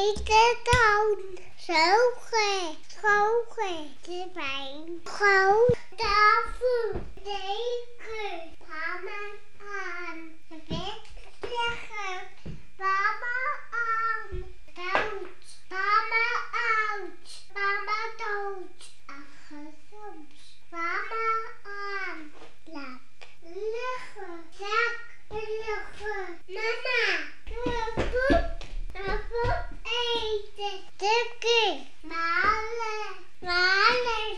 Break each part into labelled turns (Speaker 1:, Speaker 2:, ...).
Speaker 1: eten dan. Zogen, schogen, de wijn. Gewoon, tafel, deken. Mama aan. Bed leggen. Mama aan. Dood. Mama oud. Mama dood. Ach, soms. Mama aan. Slaap. Liggen. Zak. Liggen. Mama. Poep. Poep eten. Tukken. Malen. Malen.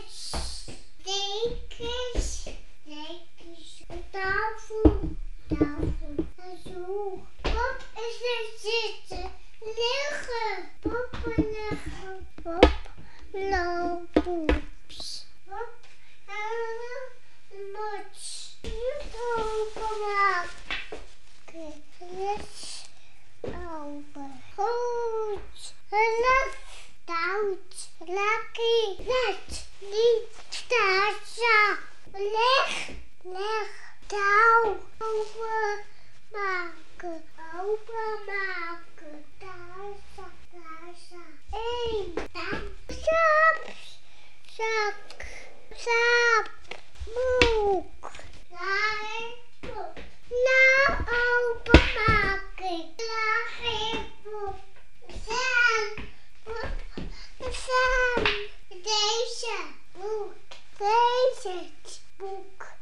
Speaker 1: Dekens. Dekens. Tafel. Tafel. Een stoel. Pop is er zitten. Liggen. Poppen liggen. Pop. Looppoeps. Pop. Mots. Openmaken. Yes. Open. Goed. Lef. Stout. Lekker. Net. Niet. Stasja. Leg.